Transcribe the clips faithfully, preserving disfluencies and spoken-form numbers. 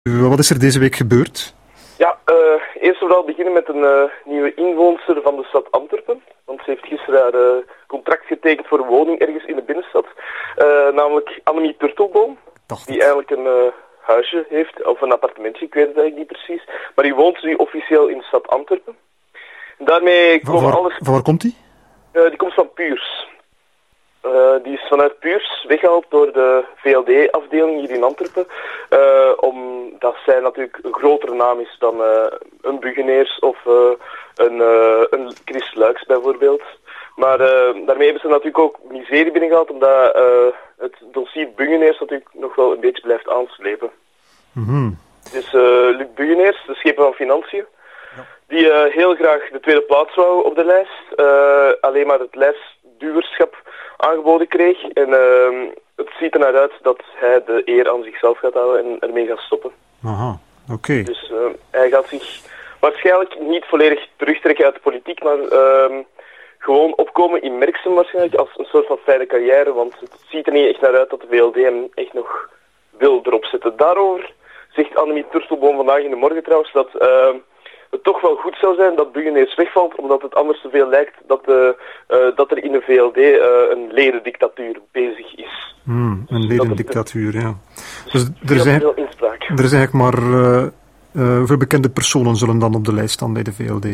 Wat is er deze week gebeurd? Ja, uh, eerst vooral beginnen met een uh, nieuwe inwoonster van de stad Antwerpen. Want ze heeft gisteren haar uh, contract getekend voor een woning ergens in de binnenstad. Uh, namelijk Annemie Turtelboom, die eigenlijk een uh, huisje heeft, of een appartementje, ik weet het eigenlijk niet precies. Maar die woont nu officieel in de stad Antwerpen. En daarmee komen waar, alles... Van waar komt die? Uh, die komt van Puurs. Uh, die is vanuit Puurs weggehaald door de V L D-afdeling hier in Antwerpen. Uh, omdat zij natuurlijk een grotere naam is dan uh, een Bugeneers of uh, een, uh, een Chris Luijks bijvoorbeeld. Maar uh, daarmee hebben ze natuurlijk ook miserie binnengehaald, omdat uh, het dossier Bugeneers natuurlijk nog wel een beetje blijft aanslepen. Mm-hmm. Dus uh, Luc Bugeneers, de schepen van Financiën, ja. die uh, heel graag de tweede plaats wou op de lijst. Uh, alleen maar het lijstduwerschap aangeboden kreeg. En uh, het ziet er naar uit dat hij de eer aan zichzelf gaat houden en ermee gaat stoppen. Aha, oké. Okay. Dus uh, hij gaat zich waarschijnlijk niet volledig terugtrekken uit de politiek, maar uh, gewoon opkomen in Merksem waarschijnlijk als een soort van fijne carrière, want het ziet er niet echt naar uit dat de V L D hem echt nog wil erop zetten. Daarover zegt Annemie Turtelboom vandaag in de morgen trouwens dat uh, het toch wel goed zou zijn dat Bugeneers wegvalt, omdat het anders te veel lijkt dat, uh, uh, dat er in de V L D uh, een ledendictatuur bezig is. Hmm, een ledendictatuur, ja. Dus er is, veel inspraak. Er is eigenlijk maar uh, uh, hoeveel bekende personen zullen dan op de lijst staan bij de V L D?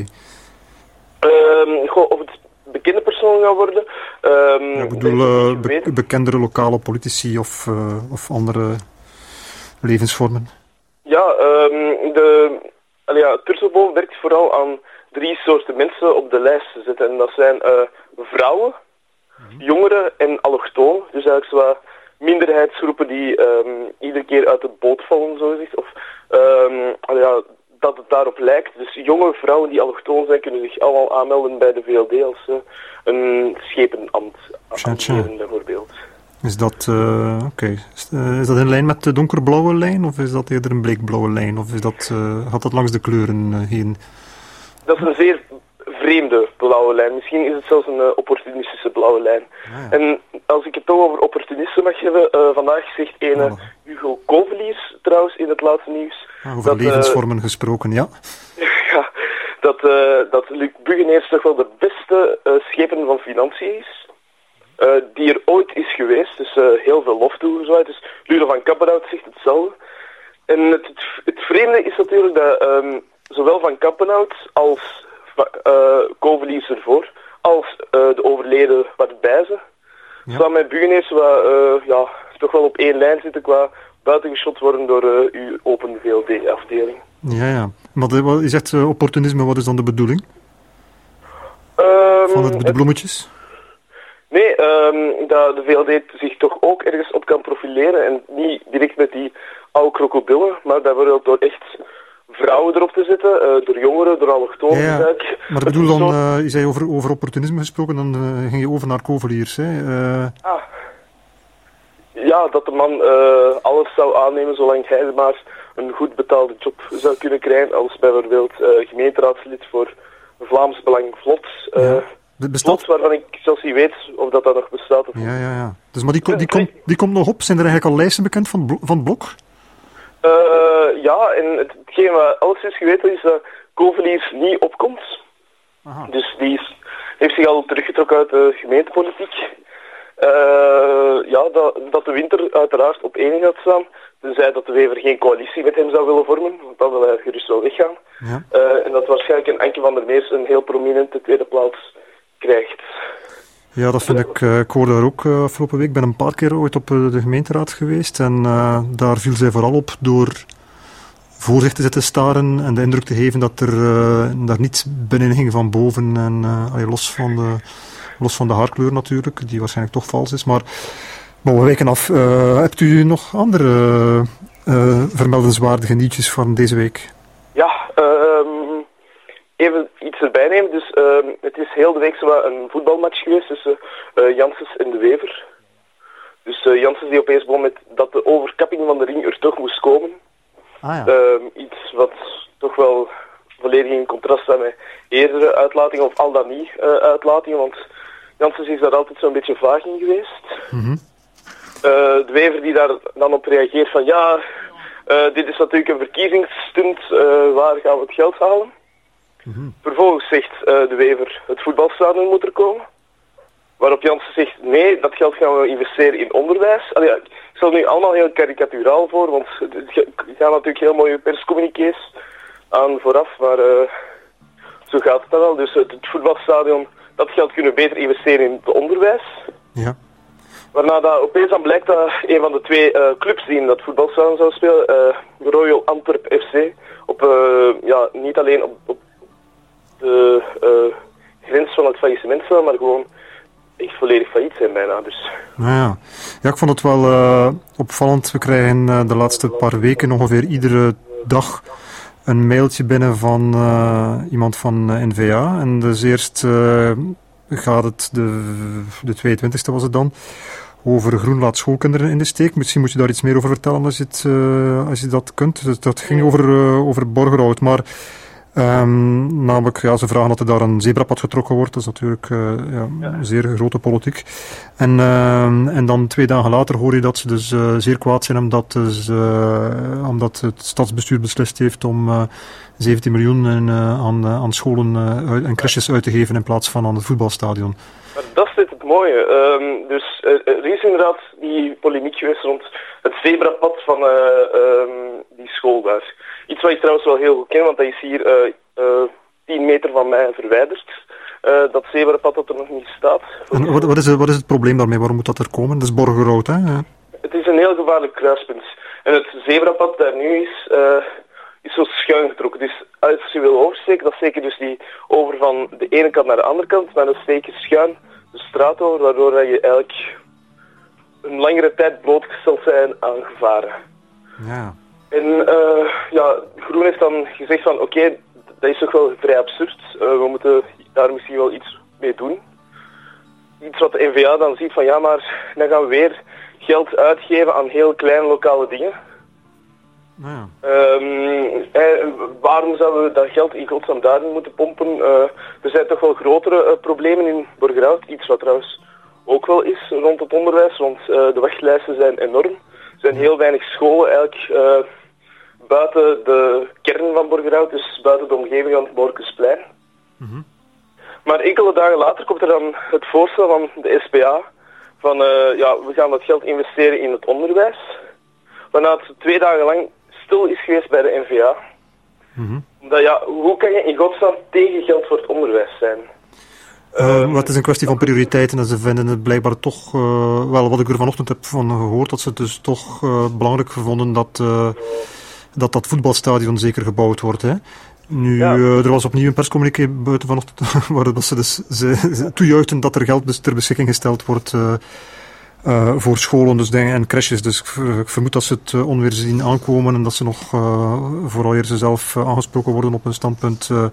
Um, goh, of het bekende personen gaan worden. Um, ja, ik bedoel, uh, be- bekendere lokale politici of, uh, of andere levensvormen. Ja, um, de... Allee, ja, Turtelboom werkt vooral aan drie soorten mensen op de lijst te zetten. En dat zijn uh, vrouwen, mm-hmm. jongeren en allochtonen. Dus eigenlijk zo minderheidsgroepen die um, iedere keer uit de boot vallen, zo gezegd. Of um, allee, ja, dat het daarop lijkt. Dus jonge vrouwen die allochtoon zijn, kunnen zich allemaal aanmelden bij de V L D als uh, een schepenambt aangeven, bijvoorbeeld. Is dat, uh, okay. is, uh, is dat in lijn met de donkerblauwe lijn, of is dat eerder een bleekblauwe lijn, of is dat, uh, gaat dat langs de kleuren uh, heen? Dat is een zeer vreemde blauwe lijn. Misschien is het zelfs een uh, opportunistische blauwe lijn. Ah, ja. En als ik het toch over opportunisten mag hebben, uh, vandaag zegt ene oh. Hugo Koveliers trouwens in het laatste nieuws. Ah, over dat, levensvormen uh, gesproken, ja. ja, dat, uh, dat Luc Bugeneers toch wel de beste uh, schepen van Financiën is. Uh, die er ooit is geweest, dus uh, heel veel lof toegezwaaid. Dus Lure van Kampenhout zegt hetzelfde. En het, het, het vreemde is natuurlijk dat um, zowel Van Kampenhout als uh, Koveliers ervoor, als uh, de overleden Bart Bijzen, ja. staan met Bugeneers wat uh, ja, toch wel op één lijn zitten qua buitengeschot worden door uh, uw Open V L D-afdeling. Ja, ja. Maar de, wat, je zegt uh, opportunisme, wat is dan de bedoeling? Um, Van het, de bloemetjes? Nee, um, dat de V L D zich toch ook ergens op kan profileren. En niet direct met die oude krokodillen, maar bijvoorbeeld door echt vrouwen erop te zetten, uh, door jongeren, door allochtonen. Ja, ja. Maar ik bedoel dan, soort... uh, je zei over, over opportunisme gesproken, dan uh, ging je over naar Koveliers, hè? Uh... Ah. Ja, dat de man uh, alles zou aannemen zolang hij maar een goed betaalde job zou kunnen krijgen, als bijvoorbeeld uh, gemeenteraadslid voor Vlaams Belang Vlot. Uh, ja. Bestaat... Vlot, waarvan ik zelfs niet weet of dat, dat nog bestaat. Of ja, ja, ja. Dus, maar die, die, die, komt, die komt nog op. Zijn er eigenlijk al lijsten bekend van, van het blok? Uh, ja, en het, hetgeen wat alles is geweten is dat Koveliers niet opkomt. Aha. Dus die is, heeft zich al teruggetrokken uit de gemeentepolitiek. Uh, ja, dat, dat de winter uiteraard op één gaat staan. Tenzij dat de Wever geen coalitie met hem zou willen vormen, want dan wil hij gerust wel weggaan. Ja. Uh, en dat waarschijnlijk een Anke van der Meers een heel prominente tweede plaats krijgt. Ja, dat vind ik. Uh, ik hoorde daar ook uh, afgelopen week. Ik ben een paar keer ooit op uh, de gemeenteraad geweest. En uh, daar viel zij vooral op door voor zich te zitten staren en de indruk te geven dat er uh, daar niets binnen ging van boven. En uh, los, van de, los van de haarkleur natuurlijk, die waarschijnlijk toch vals is. Maar, maar we wijken af. Uh, hebt u nog andere uh, vermeldenswaardige nieuwtjes van deze week? Ja, um, even iets erbij nemen. Dus uh, het is heel de week zo een voetbalmatch geweest tussen uh, Janssens en de Wever. Dus uh, Janssens die opeens begon met dat de overkapping van de ring er toch moest komen. Ah, ja. uh, iets wat toch wel volledig in contrast staat met eerdere uitlatingen, of al dan niet uh, uitlatingen, want Janssens is daar altijd zo'n beetje vaag in geweest. Mm-hmm. Uh, de Wever die daar dan op reageert van ja, Uh, dit is natuurlijk een verkiezingsstunt, uh, waar gaan we het geld halen? Mm-hmm. Vervolgens zegt uh, de Wever, het voetbalstadion moet er komen. Waarop Jansen zegt, nee, dat geld gaan we investeren in onderwijs. Allee, ik stel nu allemaal heel karikaturaal voor, want er gaan natuurlijk heel mooie perscommuniqués aan vooraf, maar uh, zo gaat het dan wel. Dus het, het voetbalstadion, dat geld kunnen we beter investeren in het onderwijs. Ja. Waarna dat opeens dan blijkt dat een van de twee uh, clubs die in dat voetbalstadion zou spelen, uh, Royal Antwerp F C, op, uh, ja, niet alleen op, op de uh, grens van het faillissement staan, maar gewoon echt volledig failliet zijn bijna. Dus. Nou ja. Ja, ik vond het wel uh, opvallend. We krijgen uh, de laatste paar weken ongeveer iedere dag een mailtje binnen van uh, iemand van uh, N V A. En dus eerst uh, gaat het, de, de tweeëntwintigste was het dan, over groen laat schoolkinderen in de steek. Misschien moet je daar iets meer over vertellen als je, het, uh, als je dat kunt. Dat, dat ging over, uh, over Borgerhout, maar um, namelijk, ja, ze vragen dat er daar een zebrapad getrokken wordt. Dat is natuurlijk uh, ja, ja. zeer grote politiek. En, uh, en dan twee dagen later hoor je dat ze dus uh, zeer kwaad zijn omdat, dus, uh, omdat het stadsbestuur beslist heeft om uh, zeventien miljoen in, uh, aan, uh, aan scholen uh, en crèches uit te geven in plaats van aan het voetbalstadion. Maar dat is dit het mooie. Um, dus uh, er is inderdaad die polemiek geweest rond het zebrapad van uh, um, die school daar. Iets wat ik trouwens wel heel goed ken, want dat is hier uh, uh, tien meter van mij verwijderd. Uh, dat zebrapad dat er nog niet staat. En wat, wat, is het, wat is het probleem daarmee? Waarom moet dat er komen? Dat is Borgerhout, hè? Ja. Het is een heel gevaarlijk kruispunt. En het zebrapad daar nu is, uh, is zo schuin getrokken. Dus als je wil oversteken, dan steek je dus die over van de ene kant naar de andere kant, maar dan steek je schuin de straat over, waardoor je eigenlijk een langere tijd blootgesteld zijn aan gevaren. Ja. En uh, ja, Groen heeft dan gezegd van oké, okay, dat is toch wel vrij absurd. Uh, we moeten daar misschien wel iets mee doen. Iets wat de N V A dan ziet van ja, maar dan gaan we weer geld uitgeven aan heel kleine lokale dingen. Ja. Um, eh, waarom zouden we dat geld in godsnaam daarin moeten pompen? Uh, er zijn toch wel grotere uh, problemen in Borgerhout. Iets wat trouwens ook wel is rond het onderwijs, want uh, de wachtlijsten zijn enorm. Er zijn heel weinig scholen eigenlijk uh, buiten de kern van Borgerhout, dus buiten de omgeving van het Borkensplein. Mm-hmm. Maar enkele dagen later komt er dan het voorstel van de S P A van uh, ja, we gaan dat geld investeren in het onderwijs. Waarna het twee dagen lang stil is geweest bij de N V A. Mm-hmm. Dat, ja, hoe kan je in godsnaam tegen geld voor het onderwijs zijn? Uh, um, het is een kwestie van prioriteiten en ze vinden het blijkbaar toch, uh, wel wat ik er vanochtend heb van gehoord, dat ze het dus toch uh, belangrijk vonden dat, uh, dat dat voetbalstadion zeker gebouwd wordt. Hè? Nu, ja. uh, er was opnieuw een perscommuniqué buiten vanochtend, waar dat ze dus ze, ze toejuichten dat er geld ter beschikking gesteld wordt uh, uh, voor scholen dus dingen, en crèches. Dus ik vermoed dat ze het uh, onweer zien aankomen en dat ze nog, uh, vooral eer ze zelf uh, aangesproken worden op hun standpunt, uh,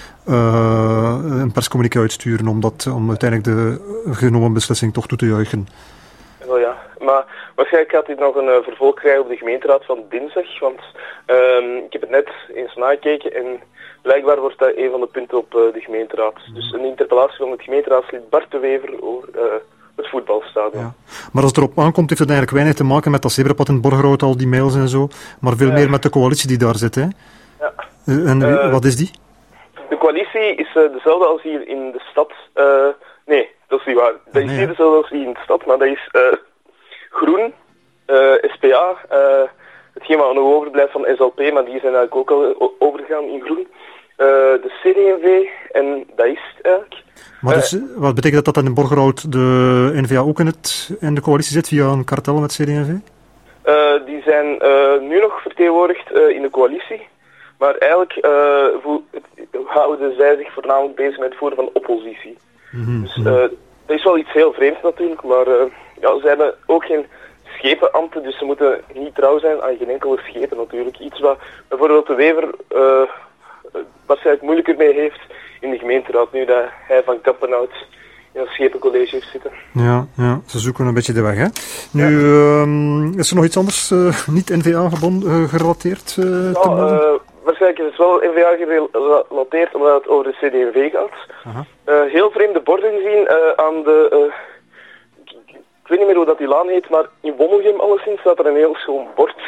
Uh, een perscommuniqué uitsturen om, dat, om uiteindelijk de genomen beslissing toch toe te juichen. Oh ja, maar waarschijnlijk gaat dit nog een uh, vervolg krijgen op de gemeenteraad van dinsdag, want uh, ik heb het net eens nagekeken en blijkbaar wordt dat een van de punten op uh, de gemeenteraad. Dus een interpellatie van het gemeenteraadslid Bart de Wever over uh, het voetbalstadion. Ja. Maar als het erop aankomt, heeft het eigenlijk weinig te maken met dat zebrapad in Borgerhout, al die mails en zo, maar veel ja. meer met de coalitie die daar zit. Hè? Ja. En uh, wat is die? De coalitie is uh, dezelfde als hier in de stad. Uh, nee, dat is niet waar. Dat is nee, hier dezelfde als hier in de stad, maar dat is uh, Groen, uh, S P A, uh, hetgeen wat nog overblijft van S L P, maar die zijn eigenlijk ook al overgegaan in Groen. Uh, de C D en V en dat is het eigenlijk. Maar dus, uh, wat betekent dat dat in Borgerhout de N V A ook in, het, in de coalitie zit via een kartel met C D en V? Uh, die zijn uh, nu nog vertegenwoordigd uh, in de coalitie. Maar eigenlijk uh, voel, houden zij zich voornamelijk bezig met het voeren van oppositie. Mm-hmm. Dus uh, dat is wel iets heel vreemds natuurlijk, maar uh, ja, ze hebben ook geen schepenambten, dus ze moeten niet trouw zijn aan geen enkele schepen natuurlijk. Iets wat bijvoorbeeld de Wever uh, waarschijnlijk moeilijker mee heeft in de gemeenteraad, nu dat hij van Kappenhout in het schepencollege heeft zitten. Ja, ja, ze zoeken een beetje de weg, hè. Nu, ja. um, is er nog iets anders, uh, niet N V A-gebonden, uh, gerelateerd uh, ja, te melden? Uh, waarschijnlijk is het wel N V A gerelateerd, omdat het over de C D en V gaat. Uh, heel vreemde borden gezien uh, aan de... Uh, ik, ik weet niet meer hoe dat die laan heet, maar in Wommelgem alleszins staat er een heel schoon bord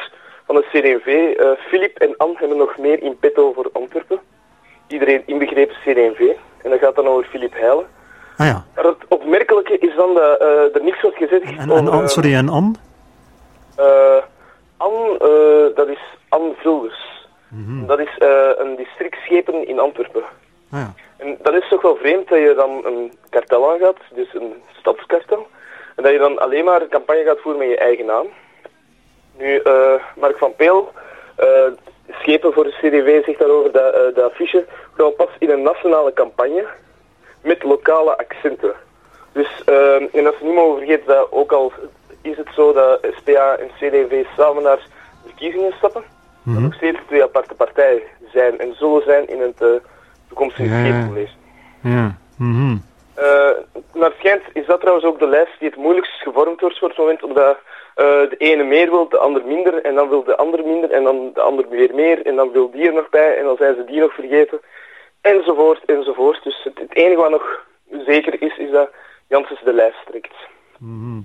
van de C D N V. Uh, Filip en Anne hebben nog meer in petto voor Antwerpen. Iedereen inbegrepen C D N V. En dat gaat dan over Filip Heijlen. Ah ja. Maar het opmerkelijke is dan dat uh, er niks wordt gezegd En, en, over... en, sorry, en Anne? Uh, Anne, uh, dat is Anne Vulders. Mm-hmm. Dat is uh, een districtschepen in Antwerpen. Ah ja. En dat is toch wel vreemd dat je dan een kartel aangaat, dus een stadskartel. En dat je dan alleen maar een campagne gaat voeren met je eigen naam. Nu, uh, Mark van Peel, uh, schepen voor de C D V, zegt daarover dat uh, de affiche gewoon past in een nationale campagne met lokale accenten. Dus, uh, en als je niet mogen vergeten dat ook al is het zo dat S P A en C D V samen naar verkiezingen stappen, mm-hmm. dat nog steeds twee aparte partijen zijn en zullen zijn in het uh, toekomstige ja, schepencollege. Ja. Mm-hmm. Uh, naar het schijnt is dat trouwens ook de lijst die het moeilijkst gevormd wordt voor het moment, omdat uh, de ene meer wil, de ander minder, en dan wil de ander minder, en dan de ander weer meer, en dan wil die er nog bij, en dan zijn ze die nog vergeten, enzovoort, enzovoort. Dus het, het enige wat nog zeker is, is dat Janssens de lijst trekt. Mm-hmm.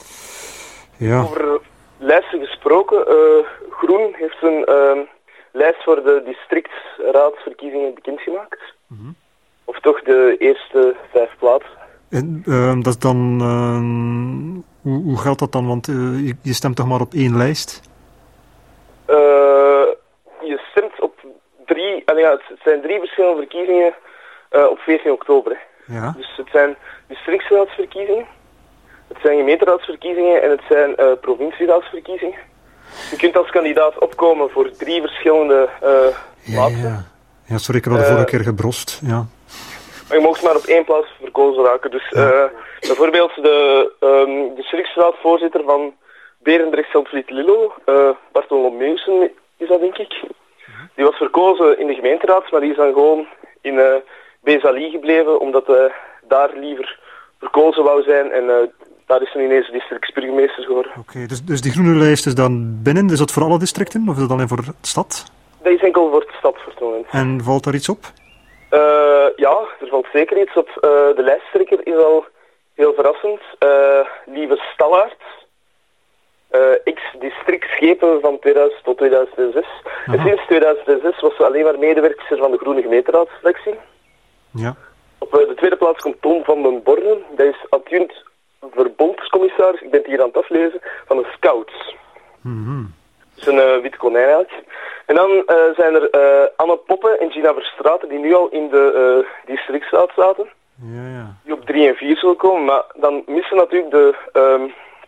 Ja. Over lijsten gesproken, uh, Groen heeft een uh, lijst voor de districtsraadsverkiezingen bekendgemaakt. Mm-hmm. Of toch de eerste vijf plaatsen. En, uh, dat is dan, uh, hoe, hoe geldt dat dan? Want uh, je, je stemt toch maar op één lijst? Uh, je stemt op drie, uh, ja, het zijn drie verschillende verkiezingen uh, op veertien oktober. Hè. Ja. Dus het zijn districtsraadsverkiezingen, het zijn gemeenteraadsverkiezingen en het zijn uh, provincieraadsverkiezingen. Je kunt als kandidaat opkomen voor drie verschillende uh, plaatsen. Ja, ja. ja, sorry, ik heb al de uh, vorige keer gebrost. Ja. Maar je mag maar op één plaats verkozen raken. Dus ja. uh, bijvoorbeeld de um, districtsraadvoorzitter van Berendrecht-Zandvliet-Lillo, uh, Bartolomeusen is dat denk ik. Die was verkozen in de gemeenteraad, maar die is dan gewoon in uh, Bezali gebleven, omdat hij uh, daar liever verkozen wou zijn. En uh, daar is dan ineens districtsburgemeester geworden. Oké, okay, dus, dus die groene lijst is dan binnen, is dat voor alle districten of is dat alleen voor de stad? Dat is enkel voor de stad voor het moment. En valt daar iets op? Uh, ja, er valt zeker iets op. Uh, de lijsttrekker is al heel verrassend. Uh, Lieve Stallaert, uh, ex-districtschepen van tweeduizend tot tweeduizend zes. Aha. En sinds tweeduizend zes was ze alleen maar medewerkster van de Groene Gemeenteraadsselectie. Ja. Op uh, de tweede plaats komt Tom van den Borden. Dat is adjunct verbondscommissaris, ik ben het hier aan het aflezen, van de Scouts. Mm-hmm. Dat is een uh, wit konijn eigenlijk. En dan uh, zijn er uh, Anne Poppen en Gina Verstraeten die nu al in de uh, districtsraad zaten. Ja, ja. Die op drie en vier zullen komen. Maar dan missen natuurlijk de um,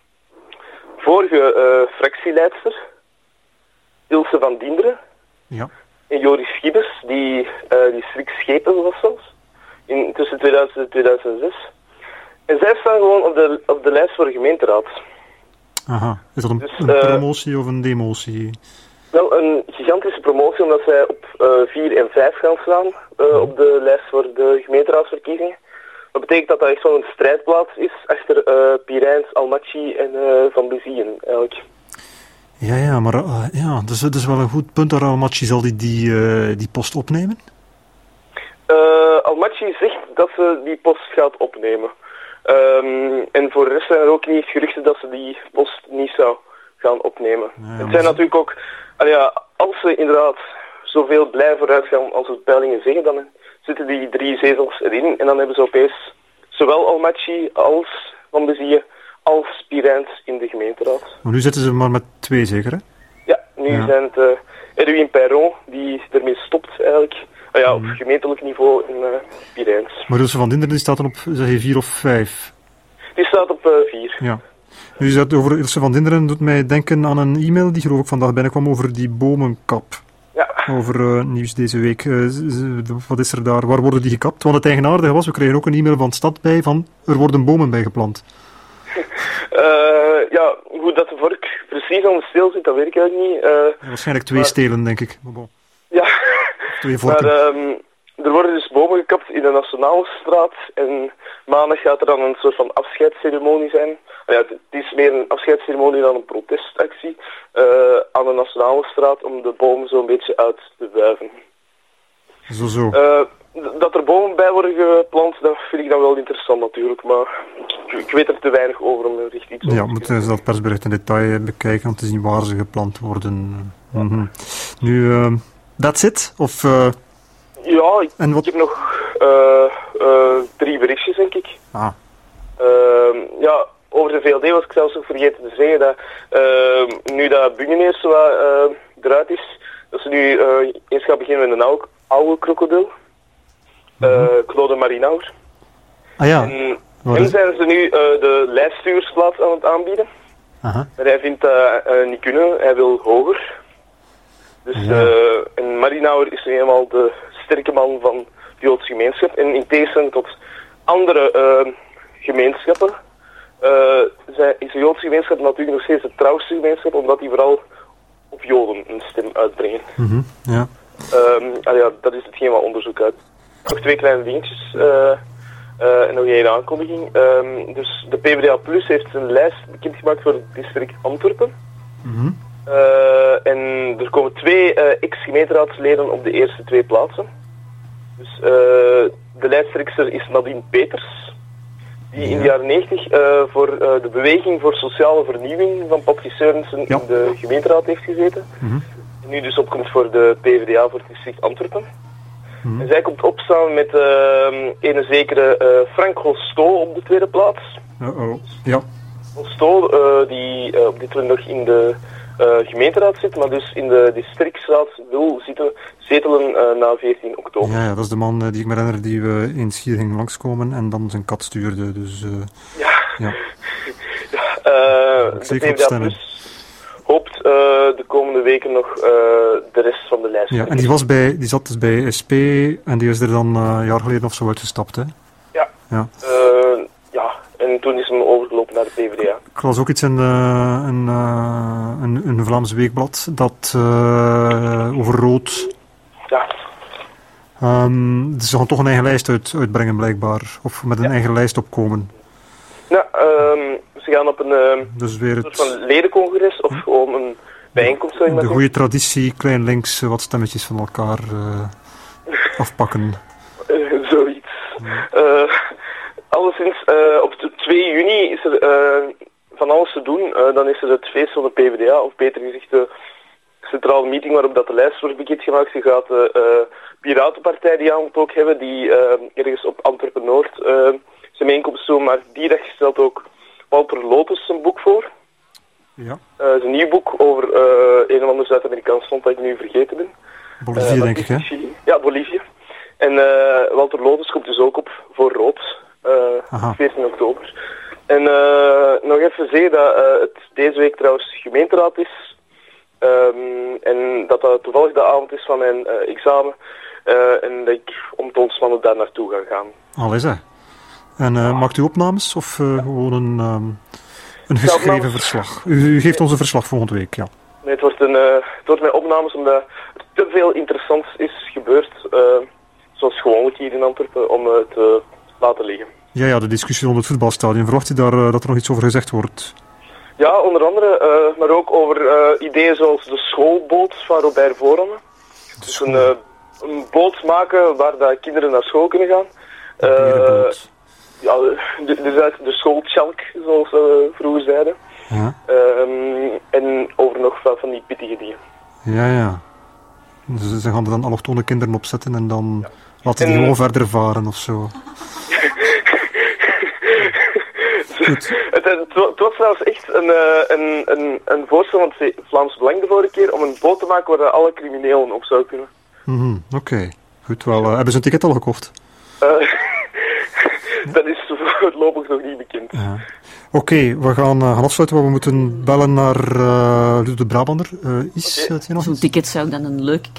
vorige uh, fractieleidster, Ilse van Dinderen. Ja. En Joris Gibbes, die uh, districtsschepen was zelfs. In, tussen tweeduizend en tweeduizend zes. En zij staan gewoon op de, op de lijst voor de gemeenteraad. Aha. Is dat een, dus, een uh, promotie of een demotie? Wel, een gigantische promotie, omdat zij op vier uh, en vijf gaan staan uh, op de lijst voor de gemeenteraadsverkiezingen. Dat betekent dat dat echt wel een strijdplaats is achter uh, Pirijns, Almaty en uh, Van Bezien eigenlijk. Ja, ja, maar uh, ja, dus het is wel een goed punt dat Almaty zal die, die, uh, die post opnemen? Uh, Almaty zegt dat ze die post gaat opnemen. Um, en voor de rest zijn er ook niet geruchten dat ze die post niet zou gaan opnemen. Ja, het zijn ze... natuurlijk ook... Uh, ja, als ze inderdaad zoveel blij vooruit gaan als de peilingen zeggen, dan zitten die drie zetels erin. En dan hebben ze opeens zowel Almaty als Van Bezien als Pirijns in de gemeenteraad. Maar nu zitten ze maar met twee zeker, hè? Ja, nu ja. zijn het uh, Edwin Perron die ermee stopt eigenlijk. Uh, ja, op mm. gemeentelijk niveau in uh, Pirijns. Maar Ilse van Dinderen die staat dan op, zeg je, vier of vijf? Die staat op uh, vier. Ja. Nu zegt over Ilse van Dinderen doet mij denken aan een e-mail die geloof ik vandaag binnenkwam over die bomenkap. Ja. Over uh, nieuws deze week. Uh, wat is er daar? Waar worden die gekapt? Want het eigenaardige was, we kregen ook een e-mail van de stad bij van er worden bomen bij geplant. uh, ja, hoe dat de vork precies aan de steel zit, dat weet ik eigenlijk niet. Uh, ja, waarschijnlijk twee maar... stelen, denk ik. Bon. Ja, twee vorken. Maar um, er worden dus bomen gekapt in de Nationale Straat en maandag gaat er dan een soort van afscheidsceremonie zijn. Ja, het is meer een afscheidsceremonie dan een protestactie uh, aan de Nationale Straat om de bomen zo'n beetje uit te wuiven. Zo zo. Uh, dat er bomen bij worden geplant, dat vind ik dan wel interessant natuurlijk, maar ik ik weet er te weinig over om er echt iets over Ja, te moeten ze dat persbericht in detail bekijken om te zien waar ze gepland worden. Ja. Mm-hmm. Nu, uh, that's it? Of, uh, ja, ik, en wat... ik heb nog uh, uh, drie berichtjes, denk ik. Ah. Uh, ja, over de V L D was ik zelfs nog vergeten te zeggen dat uh, nu dat Bungeneers zo wat uh, eruit is, dat ze nu uh, eens gaan beginnen met een oude, oude krokodil. Uh, Claude Marinauer. Ah ja. En hem zijn ze nu uh, de lijststuursplaats aan het aanbieden. Aha. Maar hij vindt dat uh, niet kunnen, hij wil hoger. Dus ja. uh, en Marinauer is nu eenmaal de sterke man van de Joodse gemeenschap. En in tegenstelling tot andere uh, gemeenschappen uh, zijn, is de Joodse gemeenschap natuurlijk nog steeds de trouwste gemeenschap, omdat die vooral op Joden een stem uitbrengen. Mm-hmm. Ja. Um, ah ja, dat is hetgeen wat onderzoek uit. Nog twee kleine dingetjes uh, uh, en nog één aankondiging. Um, dus de P v d A Plus heeft een lijst bekendgemaakt voor het district Antwerpen. Mm-hmm. Uh, en er komen twee uh, ex-gemeenteraadsleden op de eerste twee plaatsen. Dus uh, de lijsttrekster is Nadine Peters, die ja. in de jaren negentig uh, voor uh, de beweging voor sociale vernieuwing van Patrice Seurensen ja. in de gemeenteraad heeft gezeten. Mm-hmm. En nu dus opkomt voor de P v d A voor het district Antwerpen. Mm-hmm. En zij komt op samen met uh, een zekere uh, Frank Hosto op de tweede plaats. Uh-oh. Ja. Hosto, uh, die uh, op dit moment nog in de uh, gemeenteraad zit, maar dus in de districtsraad wil zitten, zetelen uh, na veertien oktober. Ja, ja, dat is de man uh, die ik me herinner die we in Schier ging langskomen en dan zijn kat stuurde. Dus, uh, ja. ja. ja uh, de P v d A Plus hoopt uh, de komende weken nog uh, de rest van de lijst. Ja, en die, was bij, die zat dus bij S P en die is er dan uh, een jaar geleden of zo uitgestapt, hè? Ja. Ja. Uh, ja, en toen is hem overgelopen naar de P v d A. Ik las ook iets in uh, een, uh, een, een Vlaams weekblad dat uh, over rood... Ja. Um, dus ze gaan toch een eigen lijst uit, uitbrengen, blijkbaar. Of met een ja. eigen lijst opkomen. Ja, um, ze gaan op een uh, dus weer soort van ledencongres of hm? gewoon een bijeenkomst. De, de goede traditie, klein links, wat stemmetjes van elkaar uh, afpakken. Uh, zoiets. Ja. Uh, alleszins, uh, op twee juni is er uh, van alles te doen. Uh, dan is er het feest van de P v d A, of beter gezegd de centrale meeting waarop dat de lijst wordt bekendgemaakt. Ze gaat de uh, Piratenpartij die avond ook hebben, die uh, ergens op Antwerpen-Noord uh, zijn bijeenkomst doen, maar die dag stelt ook Walter Lotus een boek voor. Ja. Uh, het is een nieuw boek over uh, een of ander Zuid-Amerikaans land dat ik nu vergeten ben. Bolivie, uh, denk ik, hè? Ja, Bolivie. En uh, Walter Lotus komt dus ook op voor rood, uh, veertien oktober. En uh, nog even zeggen dat uh, het deze week trouwens gemeenteraad is. Um, en dat dat toevallig de avond is van mijn uh, examen. Uh, en dat ik om te ontspannen daar naartoe ga gaan. Al is hij. En uh, maakt u opnames of uh, gewoon een, um, een geschreven verslag? U, u geeft ons een verslag volgende week, ja. Nee, het wordt, een, uh, het wordt mijn opnames omdat er te veel interessants is gebeurd. Uh, zoals gewoonlijk hier in Antwerpen, om uh, te laten liggen. Ja, ja, de discussie rond het voetbalstadion. Verwacht u daar uh, dat er nog iets over gezegd wordt? Ja, onder andere, uh, maar ook over uh, ideeën zoals de schoolboot van Robert Vooranne. Dus een, uh, een boot maken waar dat kinderen naar school kunnen gaan. Uh, ja, de, de, de schooltjalk, zoals we vroeger zeiden. Ja. Um, en over nog van, van die pittige dingen. Ja, ja. Dus ze gaan er dan allochtone kinderen opzetten en dan ja. laten die en, gewoon verder varen of zo. Goed. Het, het, het was trouwens echt een, een, een, een voorstel van het Vlaams Belang de vorige keer om een boot te maken waar alle criminelen op zouden kunnen. Mm-hmm, Oké, okay. Goed. Wel, uh, hebben ze een ticket al gekocht? Uh, dat is voorlopig nog niet bekend. Ja. Oké, okay, we gaan, uh, gaan afsluiten, maar we moeten bellen naar uh, de Brabander. Uh, is okay. het hier nog Zo'n iets? ticket zou ik dan een leuk